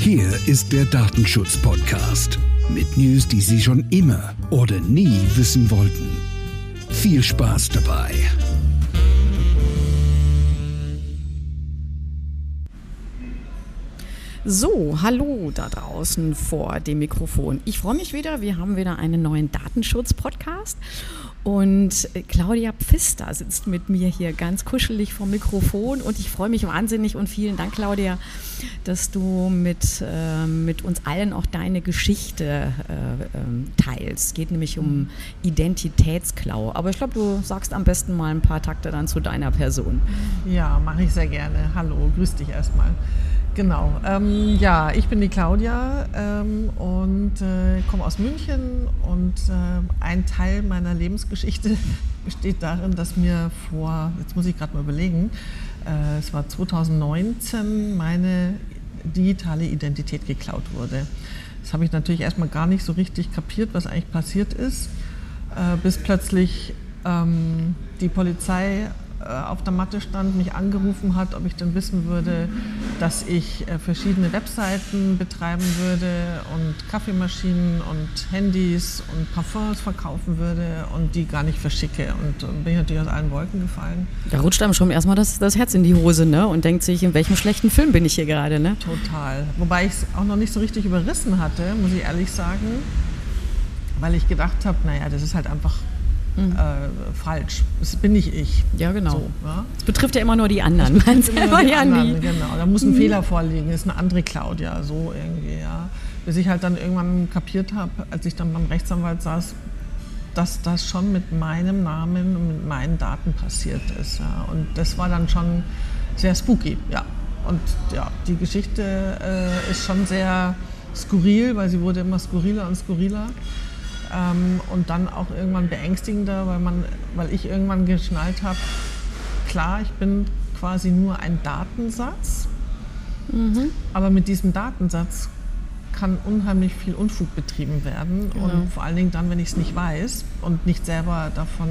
Hier ist der Datenschutz-Podcast mit News, die Sie schon immer oder nie wissen wollten. Viel Spaß dabei. So, hallo da draußen vor dem Mikrofon. Ich freue mich wieder, wir haben wieder einen neuen Datenschutz-Podcast und Claudia Pfister sitzt mit mir hier ganz kuschelig vom Mikrofon und ich freue mich wahnsinnig und vielen Dank, Claudia, dass du mit uns allen auch deine Geschichte teilst. Es geht nämlich um Identitätsklau, aber ich glaube, du sagst am besten mal ein paar Takte dann zu deiner Person. Ja, mache ich sehr gerne. Hallo, grüß dich erstmal. Genau, ich bin die Claudia und komme aus München und ein Teil meiner Lebensgeschichte besteht darin, dass mir jetzt muss ich gerade mal überlegen, es war 2019, meine digitale Identität geklaut wurde. Das habe ich natürlich erstmal gar nicht so richtig kapiert, was eigentlich passiert ist, bis plötzlich die Polizei auf der Matte stand, mich angerufen hat, ob ich denn wissen würde, dass ich verschiedene Webseiten betreiben würde und Kaffeemaschinen und Handys und Parfums verkaufen würde und die gar nicht verschicke. Und bin ich natürlich aus allen Wolken gefallen. Da rutscht einem schon erstmal das Herz in die Hose, ne? Und denkt sich, in welchem schlechten Film bin ich hier gerade, ne? Total. Wobei ich es auch noch nicht so richtig überrissen hatte, muss ich ehrlich sagen, weil ich gedacht habe, naja, das ist halt einfach falsch. Das bin nicht ich. Ja, genau. So, ja? Das betrifft ja immer nur die anderen. Das betrifft immer nur die anderen, genau. Da muss ein Fehler vorliegen. Das ist eine andere Claudia, so irgendwie, ja. Bis ich halt dann irgendwann kapiert habe, als ich dann beim Rechtsanwalt saß, dass das schon mit meinem Namen und mit meinen Daten passiert ist. Ja. Und das war dann schon sehr spooky, ja. Und ja, die Geschichte ist schon sehr skurril, weil sie wurde immer skurriler und skurriler. Und dann auch irgendwann beängstigender, weil ich irgendwann geschnallt habe, klar, ich bin quasi nur ein Datensatz, aber mit diesem Datensatz kann unheimlich viel Unfug betrieben werden und vor allen Dingen dann, wenn ich es nicht weiß und nicht selber davon,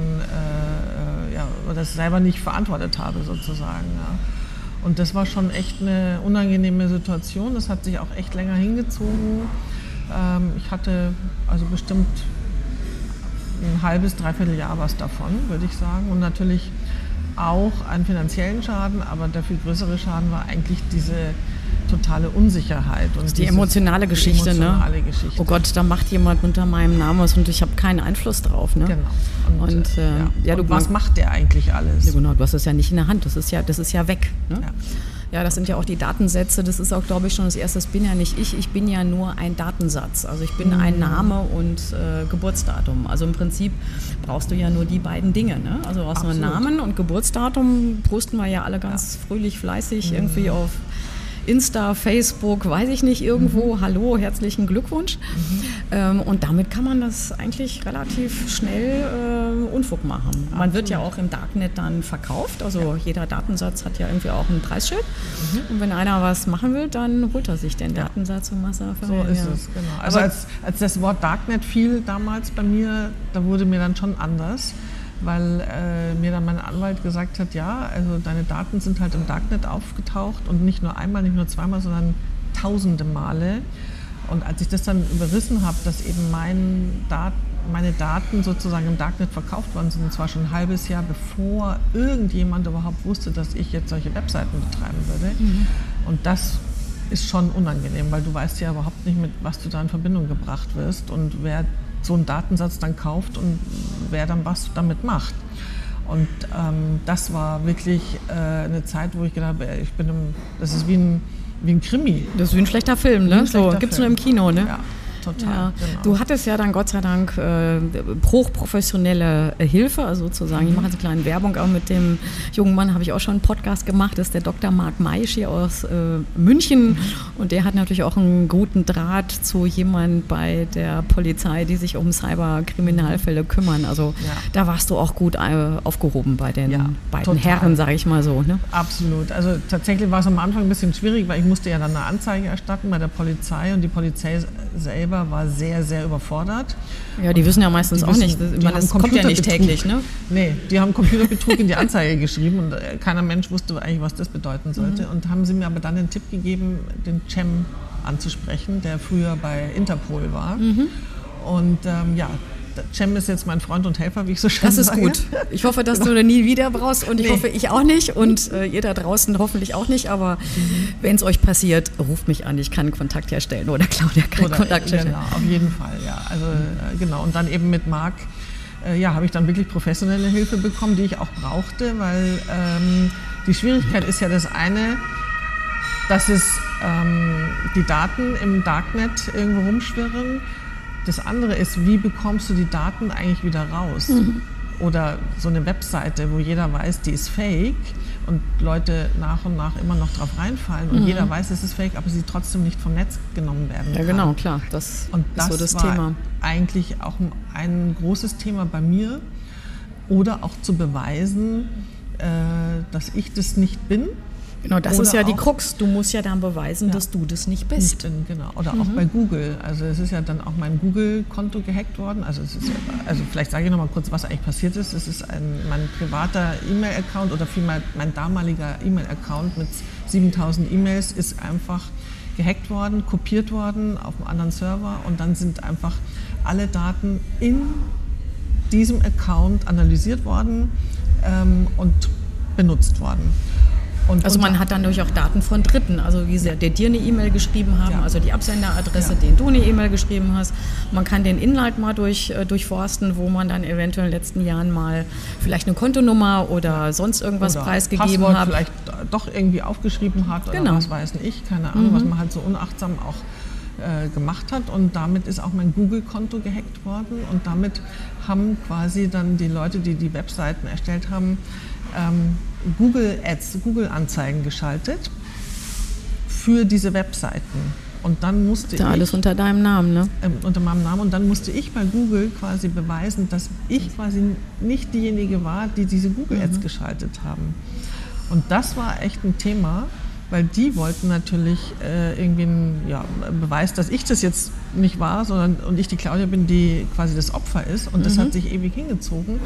oder es selber nicht verantwortet habe sozusagen. Ja. Und das war schon echt eine unangenehme Situation, das hat sich auch echt länger hingezogen. Ich hatte also bestimmt ein halbes, dreiviertel Jahr was davon, würde ich sagen. Und natürlich auch einen finanziellen Schaden, aber der viel größere Schaden war eigentlich diese totale Unsicherheit. Und die emotionale Geschichte, emotionale ne? Geschichte. Oh Gott, da macht jemand unter meinem Namen was und ich habe keinen Einfluss drauf, ne? Genau. Und was macht der eigentlich alles? Ja, genau, du hast es ja nicht in der Hand, das ist ja weg, ne? Ja. Ja, das sind ja auch die Datensätze, das ist auch, glaube ich, schon das Erste, das bin ja nicht ich bin ja nur ein Datensatz. Also ich bin ein Name und Geburtsdatum. Also im Prinzip brauchst du ja nur die beiden Dinge, ne? Also aus einem Namen und Geburtsdatum posten wir ja alle ganz fröhlich, fleißig irgendwie auf Insta, Facebook, weiß ich nicht, irgendwo, hallo, herzlichen Glückwunsch. Und damit kann man das eigentlich relativ schnell Unfug machen. Man wird ja auch im Darknet dann verkauft, also jeder Datensatz hat ja irgendwie auch ein Preisschild. Und wenn einer was machen will, dann holt er sich den Datensatz und macht dafür. So ist es, genau. Also als das Wort Darknet fiel damals bei mir, da wurde mir dann schon anders. Weil mir dann mein Anwalt gesagt hat, ja, also deine Daten sind halt im Darknet aufgetaucht und nicht nur einmal, nicht nur zweimal, sondern tausende Male. Und als ich das dann überrissen habe, dass eben meine Daten sozusagen im Darknet verkauft worden sind, und zwar schon ein halbes Jahr, bevor irgendjemand überhaupt wusste, dass ich jetzt solche Webseiten betreiben würde. Und das ist schon unangenehm, weil du weißt ja überhaupt nicht, mit was du da in Verbindung gebracht wirst und wer so einen Datensatz dann kauft und wer dann was damit macht. Und das war wirklich eine Zeit, wo ich gedacht habe, das ist wie ein Krimi. Das ist wie ein schlechter Film, ne? So, gibt's nur im Kino, ne? Ja. Total, ja. Genau. Du hattest ja dann Gott sei Dank hochprofessionelle Hilfe, also sozusagen, ich mache jetzt eine kleine Werbung, auch mit dem jungen Mann habe ich auch schon einen Podcast gemacht, das ist der Dr. Marc Maisch hier aus München und der hat natürlich auch einen guten Draht zu jemand bei der Polizei, die sich um Cyberkriminalfälle kümmern, also da warst du auch gut aufgehoben bei den beiden Herren, sage ich mal so. Ne? Absolut, also tatsächlich war es am Anfang ein bisschen schwierig, weil ich musste ja dann eine Anzeige erstatten bei der Polizei und die Polizei selber war sehr, sehr überfordert. Ja, die wissen ja meistens auch nicht. Das kommt ja nicht täglich, ne? Nee, die haben Computerbetrug in die Anzeige geschrieben und keiner Mensch wusste eigentlich, was das bedeuten sollte. Und haben sie mir aber dann den Tipp gegeben, den Cem anzusprechen, der früher bei Interpol war. Und Cem ist jetzt mein Freund und Helfer, wie ich so schön sage. Das ist gut. Ich hoffe, dass du nie wieder brauchst und ich hoffe, ich auch nicht und ihr da draußen hoffentlich auch nicht. Aber wenn es euch passiert, ruft mich an, ich kann Kontakt herstellen oder Claudia kann Kontakt herstellen. Genau, auf jeden Fall, ja. Also genau, und dann eben mit Marc, habe ich dann wirklich professionelle Hilfe bekommen, die ich auch brauchte, weil die Schwierigkeit ist ja das eine, dass es die Daten im Darknet irgendwo rumschwirren. Das andere ist, wie bekommst du die Daten eigentlich wieder raus? Oder so eine Webseite, wo jeder weiß, die ist fake und Leute nach und nach immer noch drauf reinfallen und jeder weiß, es ist fake, aber sie trotzdem nicht vom Netz genommen werden kann. Ja, genau, klar. Das ist so das war Thema. Eigentlich auch ein großes Thema bei mir. Oder auch zu beweisen, dass ich das nicht bin. Genau, das ist ja die Krux. Du musst ja dann beweisen, dass du das nicht bist. Nicht bin, genau. Oder auch bei Google. Also es ist ja dann auch mein Google-Konto gehackt worden. Also vielleicht sage ich noch mal kurz, was eigentlich passiert ist. Es ist mein privater E-Mail-Account oder vielmehr mein damaliger E-Mail-Account mit 7000 E-Mails ist einfach gehackt worden, kopiert worden auf einem anderen Server und dann sind einfach alle Daten in diesem Account analysiert worden und benutzt worden. Also man hat dann natürlich auch Daten von Dritten, also wie sie dir eine E-Mail geschrieben haben, also die Absenderadresse, denen du eine E-Mail geschrieben hast. Man kann den Inhalt mal durchforsten, wo man dann eventuell in den letzten Jahren mal vielleicht eine Kontonummer oder sonst irgendwas oder preisgegeben Passwort hat. Vielleicht doch irgendwie aufgeschrieben hat oder was weiß ich, keine Ahnung, was man halt so unachtsam auch gemacht hat und damit ist auch mein Google-Konto gehackt worden und damit haben quasi dann die Leute, die die Webseiten erstellt haben, Google Ads, Google-Anzeigen geschaltet für diese Webseiten. Und dann musste ich... Alles unter deinem Namen, ne? Unter meinem Namen. Und dann musste ich bei Google quasi beweisen, dass ich quasi nicht diejenige war, die diese Google Ads geschaltet haben. Und das war echt ein Thema, weil die wollten natürlich irgendwie einen Beweis, dass ich das jetzt nicht war, und ich die Claudia bin, die quasi das Opfer ist. Und das hat sich ewig hingezogen.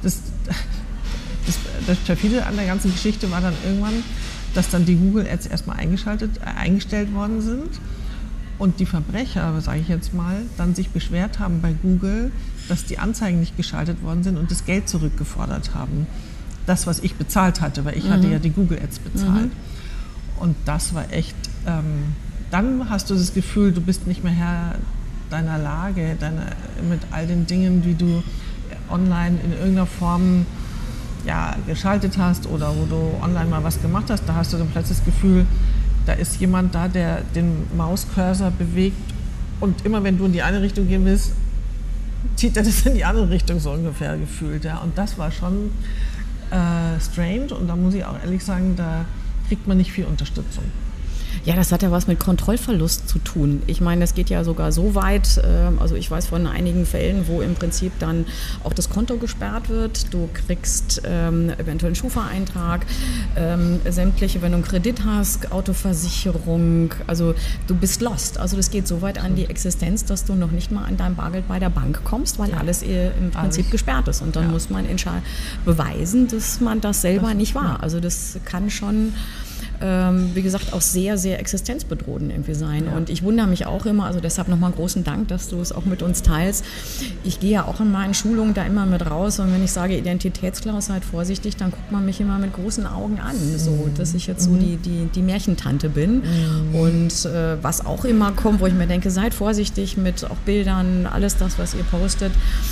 Das perfide an der ganzen Geschichte war dann irgendwann, dass dann die Google Ads erstmal eingestellt worden sind und die Verbrecher, sage ich jetzt mal, dann sich beschwert haben bei Google, dass die Anzeigen nicht geschaltet worden sind und das Geld zurückgefordert haben. Das, was ich bezahlt hatte, weil ich hatte ja die Google Ads bezahlt. Und das war echt, dann hast du das Gefühl, du bist nicht mehr Herr deiner Lage, mit all den Dingen, die du online in irgendeiner Form geschaltet hast oder wo du online mal was gemacht hast, da hast du dann plötzlich das Gefühl, da ist jemand da, der den Mauscursor bewegt und immer wenn du in die eine Richtung gehen willst, zieht er das in die andere Richtung so ungefähr gefühlt. Ja. Und das war schon strange und da muss ich auch ehrlich sagen, da kriegt man nicht viel Unterstützung. Ja, das hat ja was mit Kontrollverlust zu tun. Ich meine, das geht ja sogar so weit, also ich weiß von einigen Fällen, wo im Prinzip dann auch das Konto gesperrt wird. Du kriegst eventuell einen Schufa-Eintrag, sämtliche, wenn du einen Kredit hast, Autoversicherung, also du bist lost. Also das geht so weit an die Existenz, dass du noch nicht mal an dein Bargeld bei der Bank kommst, weil alles im Prinzip gesperrt ist. Und dann muss man beweisen, dass man das selber nicht war. Also das kann schon... wie gesagt, auch sehr, sehr existenzbedrohend irgendwie sein. Ja. Und ich wundere mich auch immer, also deshalb nochmal großen Dank, dass du es auch mit uns teilst. Ich gehe ja auch in meinen Schulungen da immer mit raus und wenn ich sage Identitätsklaus, seid vorsichtig, dann guckt man mich immer mit großen Augen an, so, dass ich jetzt so die Märchentante bin. Und was auch immer kommt, wo ich mir denke, seid vorsichtig mit auch Bildern, alles das, was ihr postet,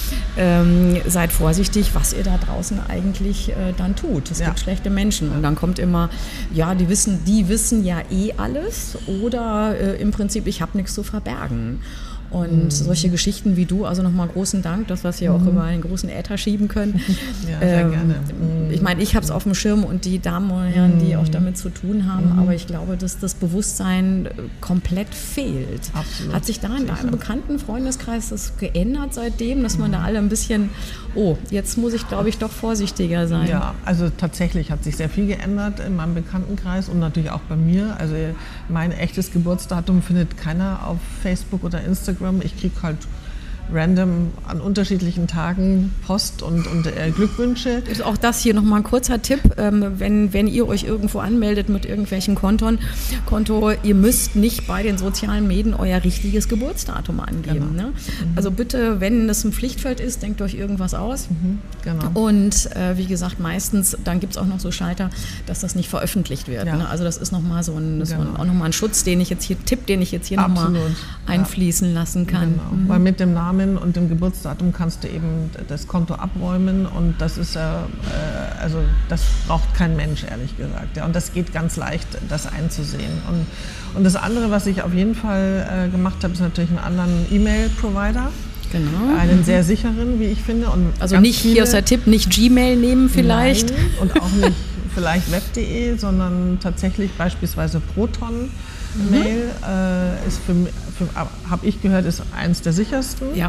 seid vorsichtig, was ihr da draußen eigentlich dann tut. Es gibt schlechte Menschen und dann kommt immer, die wissen ja alles oder im Prinzip, ich habe nichts zu verbergen. Und solche Geschichten wie du, also nochmal großen Dank, dass wir es hier auch über einen großen Äther schieben können. Ja, sehr gerne. Ich meine, ich habe es auf dem Schirm und die Damen und Herren, die auch damit zu tun haben, aber ich glaube, dass das Bewusstsein komplett fehlt. Absolut. Hat sich da in deinem bekannten Freundeskreis das geändert seitdem, dass man da alle ein bisschen, jetzt muss ich, glaube ich, doch vorsichtiger sein? Ja, also tatsächlich hat sich sehr viel geändert in meinem Bekanntenkreis und natürlich auch bei mir. Also mein echtes Geburtsdatum findet keiner auf Facebook oder Instagram. Ich kriege halt random an unterschiedlichen Tagen Post und Glückwünsche. Ist auch das hier nochmal ein kurzer Tipp, wenn ihr euch irgendwo anmeldet mit irgendwelchen Konto, ihr müsst nicht bei den sozialen Medien euer richtiges Geburtsdatum angeben. Genau. Ne? Also bitte, wenn das ein Pflichtfeld ist, denkt euch irgendwas aus. Genau. Und wie gesagt, meistens, dann gibt es auch noch so Schalter, dass das nicht veröffentlicht wird. Ja. Ne? Also das ist nochmal auch nochmal ein Schutz, den ich jetzt hier nochmal einfließen lassen kann. Genau. Weil mit dem Namen und dem Geburtsdatum kannst du eben das Konto abräumen und das ist also das braucht kein Mensch, ehrlich gesagt. Ja. Und das geht ganz leicht, das einzusehen. Und das andere, was ich auf jeden Fall gemacht habe, ist natürlich einen anderen E-Mail-Provider. Genau. Einen sehr sicheren, wie ich finde. Und also nicht, hier ist der Tipp, nicht Gmail nehmen vielleicht. Nein, und auch nicht vielleicht web.de, sondern tatsächlich beispielsweise Proton. Mail ist habe ich gehört, ist eins der sichersten. Ja.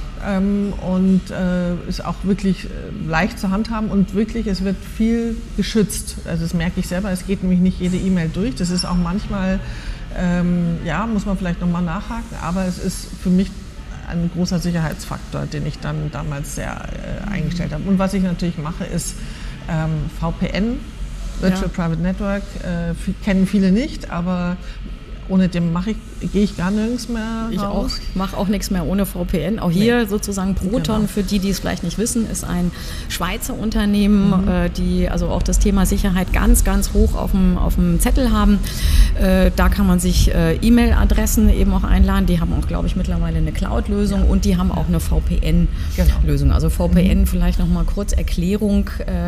Und ist auch wirklich leicht zu handhaben und wirklich, es wird viel geschützt. Also das merke ich selber, es geht nämlich nicht jede E-Mail durch. Das ist auch manchmal, muss man vielleicht nochmal nachhaken, aber es ist für mich ein großer Sicherheitsfaktor, den ich dann damals sehr eingestellt habe. Und was ich natürlich mache, ist VPN, Virtual Private Network, kennen viele nicht, aber ohne dem gehe ich gar nirgends mehr raus. Ich mache auch nichts mehr ohne VPN. Auch hier sozusagen Proton, für die es vielleicht nicht wissen, ist ein Schweizer Unternehmen, die also auch das Thema Sicherheit ganz, ganz hoch auf dem Zettel haben. Da kann man sich E-Mail-Adressen eben auch einladen. Die haben auch, glaube ich, mittlerweile eine Cloud-Lösung und die haben auch eine VPN-Lösung. Also VPN vielleicht nochmal kurz Erklärung.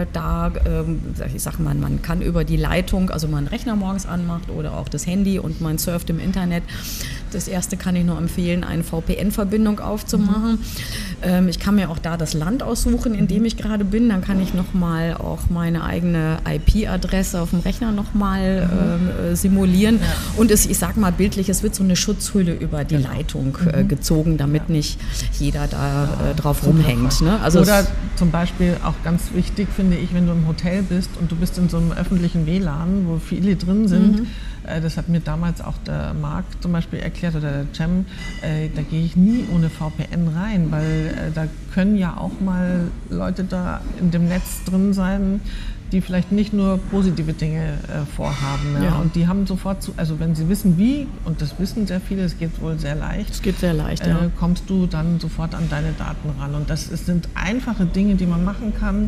Ich sage mal, man kann über die Leitung, also man einen Rechner morgens anmacht oder auch das Handy und man surft im Internet. Das erste kann ich nur empfehlen, eine VPN-Verbindung aufzumachen. Ich kann mir auch da das Land aussuchen, in dem ich gerade bin. Dann kann ich nochmal auch meine eigene IP-Adresse auf dem Rechner nochmal simulieren. Ja. Und ich sage mal bildlich, es wird so eine Schutzhülle über die Leitung gezogen, damit nicht jeder da drauf rumhängt. Ne? Also oder zum Beispiel auch ganz wichtig, finde ich, wenn du im Hotel bist und du bist in so einem öffentlichen WLAN, wo viele drin sind, das hat mir damals auch der Marc zum Beispiel erklärt oder der Cem, da gehe ich nie ohne VPN rein, weil da können ja auch mal Leute da in dem Netz drin sein, die vielleicht nicht nur positive Dinge vorhaben. Ja? Und die haben sofort, also wenn sie wissen wie, und das wissen sehr viele, es geht wohl sehr leicht. Es geht sehr leicht, kommst du dann sofort an deine Daten ran. Und das sind einfache Dinge, die man machen kann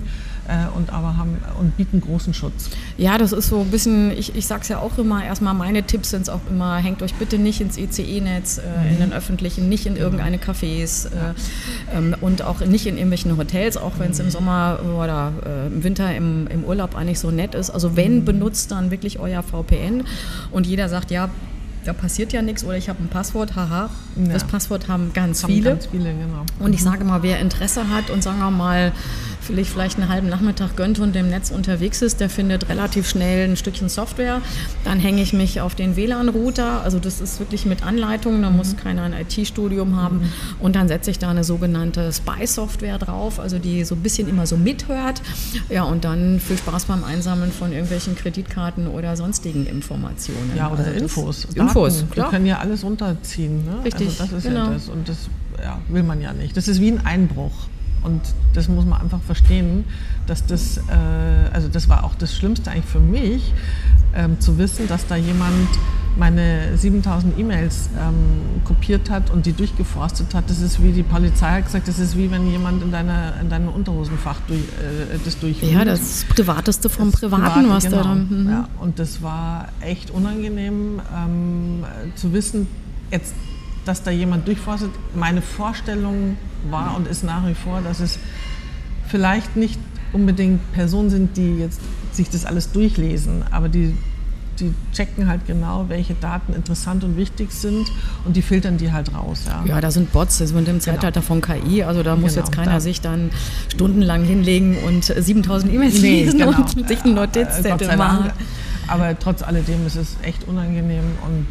und bieten großen Schutz. Ja, das ist so ein bisschen, ich sage es ja auch immer, erstmal meine Tipps sind es auch immer, hängt euch bitte nicht ins ICE-Netz, in den öffentlichen, nicht in irgendeine Cafés und auch nicht in irgendwelchen Hotels, auch wenn es im Sommer oder im Winter im Urlaub eigentlich so nett ist. Also wenn, benutzt dann wirklich euer VPN und jeder sagt, ja, da passiert ja nichts oder ich habe ein Passwort, das Passwort haben ganz viele. Ganz viele, genau. Und ich sage mal, wer Interesse hat und sagen wir mal, vielleicht einen halben Nachmittag gönnt und im Netz unterwegs ist, der findet relativ schnell ein Stückchen Software. Dann hänge ich mich auf den WLAN-Router, also das ist wirklich mit Anleitung, da muss keiner ein IT-Studium haben und dann setze ich da eine sogenannte Spy-Software drauf, also die so ein bisschen immer so mithört. Ja, und dann viel Spaß beim Einsammeln von irgendwelchen Kreditkarten oder sonstigen Informationen. Ja, oder also Infos, klar. Wir können ja alles runterziehen. Ne? Richtig, also das ist ja das und das will man ja nicht. Das ist wie ein Einbruch. Und das muss man einfach verstehen, dass das war auch das Schlimmste eigentlich für mich, zu wissen, dass da jemand meine 7000 E-Mails kopiert hat und die durchgeforstet hat. Das ist wie die Polizei hat gesagt, das ist wie wenn jemand in deinem Unterhosenfach das durchwühlt. Ja, das Privateste vom Privaten, was genau. da dann. Ja, und das war echt unangenehm zu wissen, jetzt, dass da jemand durchforstet. Meine Vorstellung war und ist nach wie vor, dass es vielleicht nicht unbedingt Personen sind, die jetzt sich das alles durchlesen, aber die checken halt genau, welche Daten interessant und wichtig sind und die filtern die halt raus. Ja, da sind Bots, das sind im Zeitalter von KI, also da muss jetzt keiner sich dann stundenlang hinlegen und 7000 E-Mails lesen und sich einen Notizzettel machen. Aber trotz alledem ist es echt unangenehm und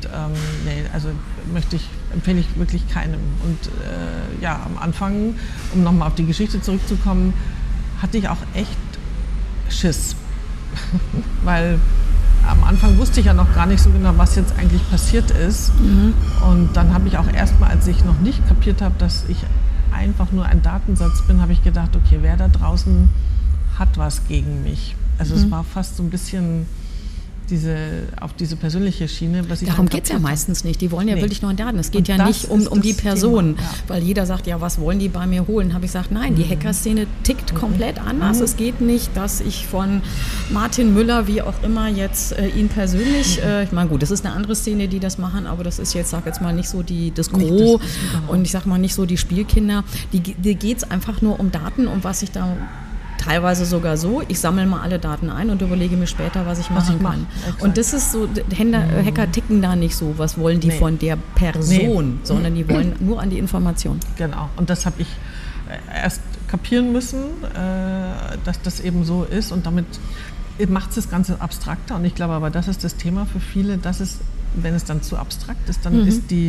empfehle ich wirklich keinem. Und am Anfang, um nochmal auf die Geschichte zurückzukommen, hatte ich auch echt Schiss. Weil am Anfang wusste ich ja noch gar nicht so genau, was jetzt eigentlich passiert ist. Und dann habe ich auch erstmal, als ich noch nicht kapiert habe, dass ich einfach nur ein Datensatz bin, habe ich gedacht, okay, wer da draußen hat was gegen mich? Also es war fast so ein bisschen auf diese persönliche Schiene. Darum geht es ja meistens nicht. Die wollen ja wirklich nur Daten. Es geht ja nicht um die Person. Ja. Weil jeder sagt, ja, was wollen die bei mir holen? Habe ich gesagt, nein, die Hackerszene tickt komplett anders. Es geht nicht, dass ich von Martin Müller, wie auch immer, jetzt ihn persönlich, ich meine, gut, das ist eine andere Szene, die das machen, aber das ist jetzt, sag jetzt mal, nicht so das Gros und ich sag mal nicht so die Spielkinder. Die geht es einfach nur um Daten, um was ich da teilweise sogar so, ich sammle mal alle Daten ein und überlege mir später, was ich machen kann. Und das ist so, Hacker ticken da nicht so, was wollen die von der Person, sondern die wollen nur an die Information. Genau, und das habe ich erst kapieren müssen, dass das eben so ist und damit macht es das Ganze abstrakter und ich glaube aber, das ist das Thema für viele, dass es, wenn es dann zu abstrakt ist, dann ist die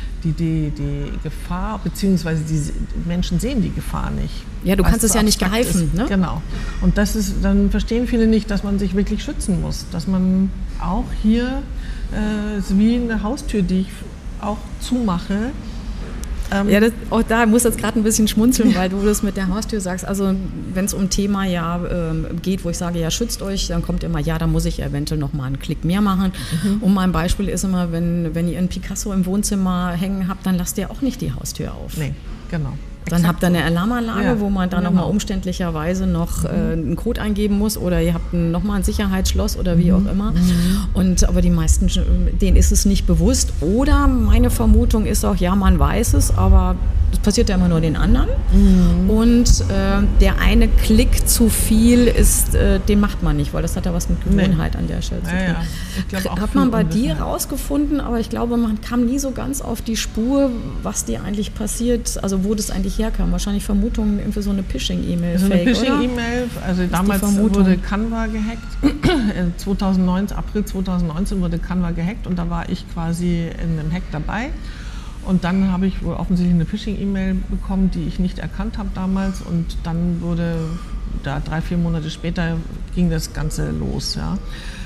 Gefahr, beziehungsweise die Menschen sehen die Gefahr nicht. Ja, du kannst es ja nicht greifen. Ne? Genau. Und dann verstehen viele nicht, dass man sich wirklich schützen muss. Dass man auch hier, ist wie eine Haustür, die ich auch zumache. Ja, auch da muss jetzt gerade ein bisschen schmunzeln, weil du das mit der Haustür sagst. Also wenn es um Thema geht, wo ich sage, ja, schützt euch, dann kommt immer, ja, da muss ich eventuell noch mal einen Klick mehr machen. Und mein Beispiel ist immer, wenn ihr einen Picasso im Wohnzimmer hängen habt, dann lasst ihr auch nicht die Haustür auf. Nee, genau. Dann habt ihr eine Alarmanlage, wo man dann nochmal umständlicherweise noch einen Code eingeben muss oder ihr habt nochmal ein Sicherheitsschloss oder wie auch immer. Aber die meisten, denen ist es nicht bewusst. Oder meine Vermutung ist auch, ja, man weiß es, aber das passiert ja immer nur den anderen. Und der eine Klick zu viel den macht man nicht, weil das hat ja was mit Gewohnheit an der Stelle zu tun. Ja. Ich glaube auch hat man bei dir rausgefunden, aber ich glaube, man kam nie so ganz auf die Spur, was dir eigentlich passiert, also wo das eigentlich herkam. Wahrscheinlich Vermutungen für so eine Phishing-E-Mail. Also eine Phishing-E-Mail, also damals wurde Canva gehackt. April 2019 wurde Canva gehackt und da war ich quasi in einem Hack dabei. Und dann habe ich wohl offensichtlich eine Phishing-E-Mail bekommen, die ich nicht erkannt habe damals. Und dann wurde, 3-4 Monate später, ging das Ganze los. Ja.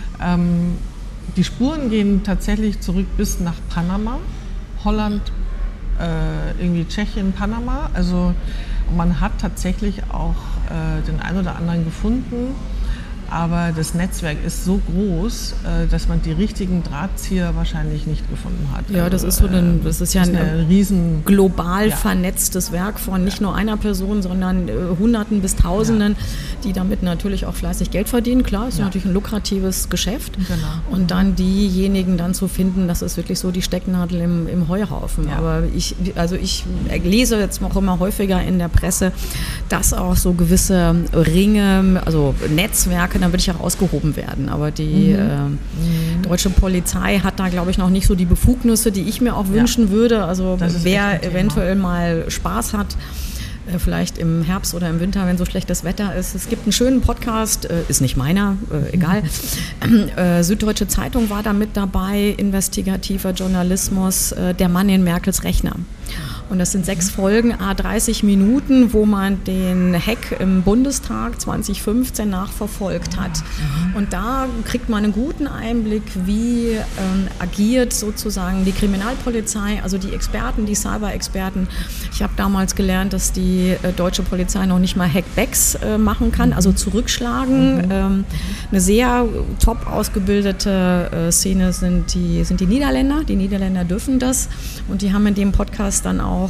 Die Spuren gehen tatsächlich zurück bis nach Panama, Holland, irgendwie Tschechien, Panama. Also man hat tatsächlich auch den einen oder anderen gefunden. Aber das Netzwerk ist so groß, dass man die richtigen Drahtzieher wahrscheinlich nicht gefunden hat. Ja, das ist ja ein riesen global vernetztes Werk von nicht nur einer Person, sondern Hunderten bis Tausenden, die damit natürlich auch fleißig Geld verdienen. Klar, ist natürlich ein lukratives Geschäft. Genau. Und dann diejenigen dann zu finden, das ist wirklich so die Stecknadel im Heuhaufen. Ja. Aber ich lese jetzt auch immer häufiger in der Presse, dass auch so gewisse Ringe, also Netzwerke, dann würde ich herausgehoben werden. Aber die deutsche Polizei hat da, glaube ich, noch nicht so die Befugnisse, die ich mir auch wünschen würde. Also wer eventuell mal Spaß hat, vielleicht im Herbst oder im Winter, wenn so schlechtes Wetter ist. Es gibt einen schönen Podcast, ist nicht meiner, egal. Süddeutsche Zeitung war da mit dabei, investigativer Journalismus, der Mann in Merkels Rechner. Und das sind 6 Folgen, 30 Minuten, wo man den Hack im Bundestag 2015 nachverfolgt hat. Und da kriegt man einen guten Einblick, wie agiert sozusagen die Kriminalpolizei, also die Experten, die Cyber-Experten. Ich habe damals gelernt, dass die deutsche Polizei noch nicht mal Hackbacks machen kann, also zurückschlagen. Eine sehr top ausgebildete Szene sind die Niederländer. Die Niederländer dürfen das und die haben in dem Podcast dann auch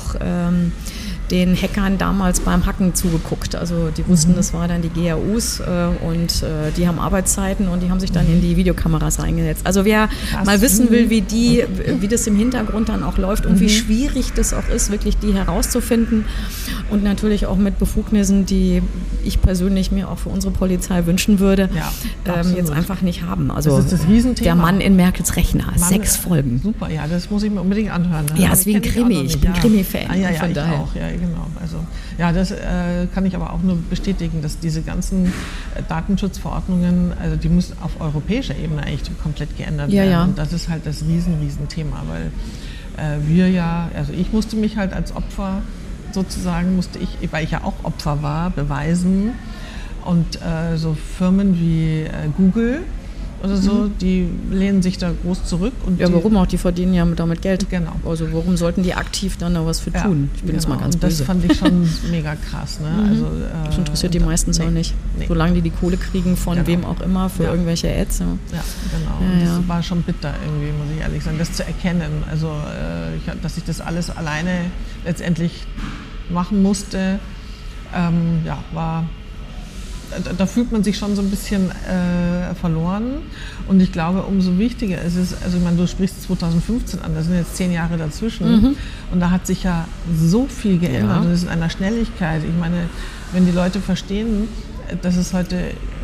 den Hackern damals beim Hacken zugeguckt. Also die wussten, das war dann die GAUs und die haben Arbeitszeiten und die haben sich dann in die Videokameras reingesetzt. Also wer mal wissen will, wie das im Hintergrund dann auch läuft und wie schwierig das auch ist, wirklich die herauszufinden und natürlich auch mit Befugnissen, die ich persönlich mir auch für unsere Polizei wünschen würde, jetzt einfach nicht haben. Also das ist das Riesenthema. Der Mann in Merkels Rechner, 6 Folgen. Super, ja, das muss ich mir unbedingt anhören. Ja, ist wie ein Krimi. Ich bin Krimi-Fan. Von daher. Auch, ja, genau. Also, ja, das kann ich aber auch nur bestätigen, dass diese ganzen Datenschutzverordnungen, also die müssen auf europäischer Ebene eigentlich komplett geändert werden. Ja. Und das ist halt das Riesenthema, weil also ich musste mich halt als Opfer sozusagen, weil ich ja auch Opfer war, beweisen. Und so Firmen wie Google oder so, die lehnen sich da groß zurück. Und ja, warum auch? Die verdienen ja damit Geld. Genau. Also warum sollten die aktiv dann da was für tun? Ich bin jetzt mal ganz böse. Das fand ich schon mega krass. Ne? Also, das interessiert die meistens auch nicht. Nee. Solange die Kohle kriegen von wem auch immer für irgendwelche Ads. Ja, genau. Das war schon bitter irgendwie, muss ich ehrlich sagen, das zu erkennen. Also, dass ich das alles alleine letztendlich machen musste, da fühlt man sich schon so ein bisschen verloren. Und ich glaube, umso wichtiger ist es, also ich meine, du sprichst 2015 an, da sind jetzt 10 Jahre dazwischen. Und da hat sich ja so viel geändert. Und das ist in einer Schnelligkeit. Ich meine, wenn die Leute verstehen, dass es heute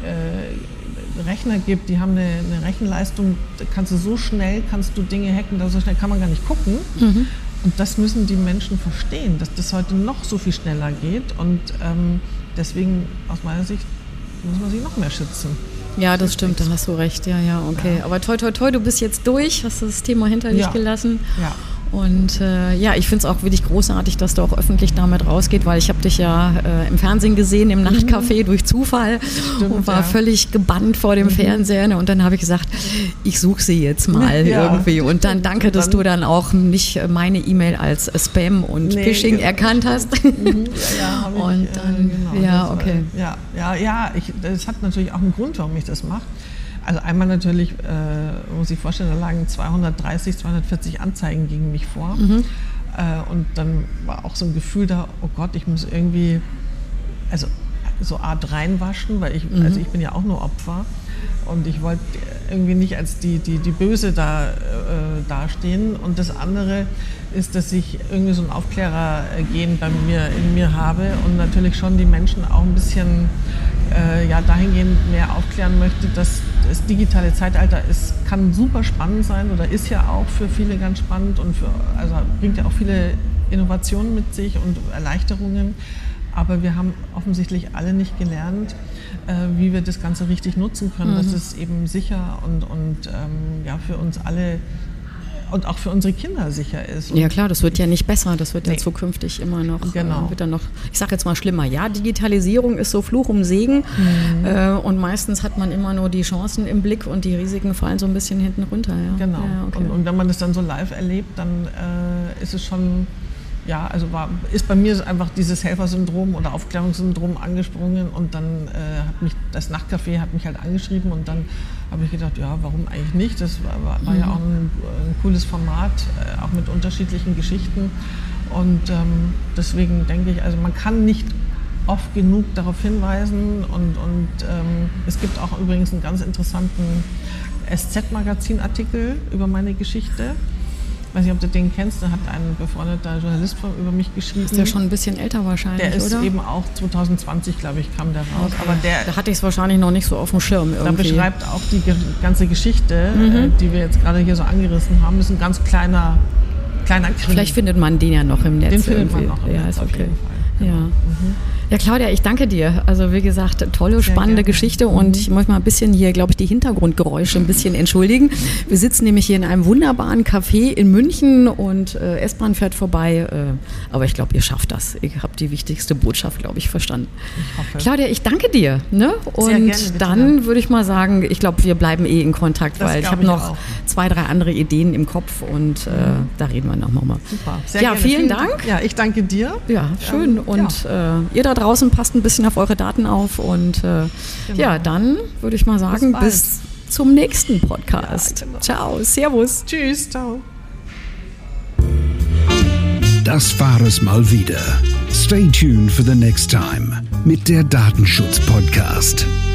Rechner gibt, die haben eine Rechenleistung, da kannst du Dinge hacken, so schnell kann man gar nicht gucken. Und das müssen die Menschen verstehen, dass das heute noch so viel schneller geht. Und deswegen, aus meiner Sicht, muss man sich noch mehr schützen. Ja, das stimmt, da hast du recht. Ja, okay. Ja. Aber toi, toi, toi, du bist jetzt durch, hast das Thema hinter dich gelassen. Ja. Und ich finde es auch wirklich großartig, dass du auch öffentlich damit rausgeht, weil ich habe dich ja im Fernsehen gesehen, im Nachtcafé durch Zufall. Stimmt, und war völlig gebannt vor dem Fernseher. Und dann habe ich gesagt, ich suche sie jetzt mal irgendwie. Und dann danke, dass du dann auch nicht meine E-Mail als Spam und Phishing erkannt hast. Und dann, okay. Das hat natürlich auch einen Grund, warum ich das mache. Also einmal natürlich, muss ich vorstellen, da lagen 230, 240 Anzeigen gegen mich vor. Und dann war auch so ein Gefühl da, oh Gott, ich muss irgendwie, also so Art reinwaschen, weil ich bin ja auch nur Opfer. Und ich wollte irgendwie nicht als die Böse dastehen. Und das andere ist, dass ich irgendwie so ein Aufklärergehen in mir habe und natürlich schon die Menschen auch ein bisschen dahingehend mehr aufklären möchte, dass das digitale Zeitalter kann super spannend sein oder ist ja auch für viele ganz spannend und bringt ja auch viele Innovationen mit sich und Erleichterungen. Aber wir haben offensichtlich alle nicht gelernt, wie wir das Ganze richtig nutzen können, dass es eben sicher und für uns alle und auch für unsere Kinder sicher ist. Und ja klar, das wird ja nicht besser, das wird ja zukünftig immer noch, wird dann noch, ich sage jetzt mal schlimmer. Ja, Digitalisierung ist so Fluch um Segen und meistens hat man immer nur die Chancen im Blick und die Risiken fallen so ein bisschen hinten runter. Ja. Genau, und wenn man das dann so live erlebt, dann ist es schon, ist bei mir einfach dieses Helfersyndrom oder Aufklärungssyndrom angesprungen und dann das Nachtcafé hat mich halt angeschrieben und dann habe ich gedacht, ja, warum eigentlich nicht? Das war ja auch ein cooles Format, auch mit unterschiedlichen Geschichten und deswegen denke ich, also man kann nicht oft genug darauf hinweisen und es gibt auch übrigens einen ganz interessanten SZ-Magazin-Artikel über meine Geschichte. Ich weiß nicht, ob du den kennst, da hat ein befreundeter Journalist über mich geschrieben. Ist der schon ein bisschen älter wahrscheinlich, oder? Der ist oder? eben auch 2020, glaube ich, kam der raus. Okay. Aber da hatte ich es wahrscheinlich noch nicht so auf dem Schirm irgendwie. Da beschreibt auch die ganze Geschichte, die wir jetzt gerade hier so angerissen haben, ist ein ganz kleiner Krimi. Vielleicht findet man den ja noch im Netz. Den findet man noch im Netz, auf jeden Fall. Genau. Ja. Ja, Claudia, ich danke dir. Also wie gesagt, tolle, spannende Geschichte und ich muss mal ein bisschen hier, glaube ich, die Hintergrundgeräusche ein bisschen entschuldigen. Wir sitzen nämlich hier in einem wunderbaren Café in München und S-Bahn fährt vorbei. Aber ich glaube, ihr schafft das. Ihr habt die wichtigste Botschaft, glaube ich, verstanden. Ich hoffe. Claudia, ich danke dir. Ne? Und sehr gerne, dann würde ich mal sagen, ich glaube, wir bleiben in Kontakt, weil ich habe noch 2, 3 andere Ideen im Kopf und da reden wir nochmal mal. Super. Sehr gerne. Vielen Dank. Ja, ich danke dir. Ja, schön. Und ihr da draußen passt ein bisschen auf eure Daten auf und dann würde ich mal sagen, bis zum nächsten Podcast. Ja, genau. Ciao, servus. Tschüss, ciao. Das war es mal wieder. Stay tuned for the next time mit der Datenschutz-Podcast.